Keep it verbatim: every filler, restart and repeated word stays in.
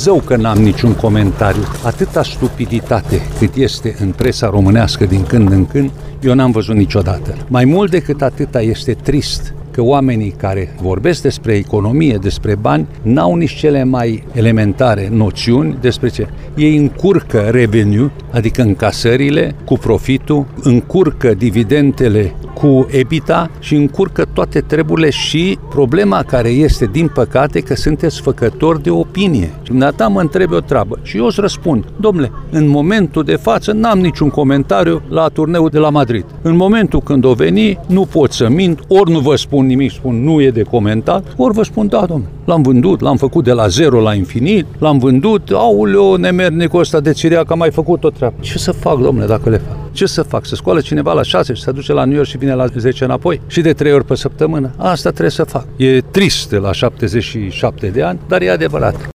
Zău că n-am niciun comentariu. Atâta stupiditate cât este în presa românească din când în când, eu n-am văzut niciodată. Mai mult decât atâta este trist că oamenii care vorbesc despre economie, despre bani, n-au nici cele mai elementare noțiuni despre ce. Ei încurcă revenue, adică încasările cu profitul, încurcă dividendele cu EBITDA și încurcă toate treburile și problema care este, din păcate, că sunteți făcători de opinie. Dumneata mă întrebi o treabă și eu îți răspund, domnule, în momentul de față n-am niciun comentariu la turneul de la Madrid. În momentul când o veni, nu pot să mint, ori nu vă spun nimic, spun nu e de comentat, ori vă spun da, domnule, l-am vândut, l-am făcut de la zero la infinit, l-am vândut, auleo, nemernicul ăsta de țirea că a mai făcut o treabă. Ce să fac, domnule, dacă le fac? Ce să fac? Să scoală cineva la șase și să duce la New York și vine la zece înapoi? Și de trei ori pe săptămână? Asta trebuie să fac. E trist la șaptezeci și șapte de ani, dar e adevărat.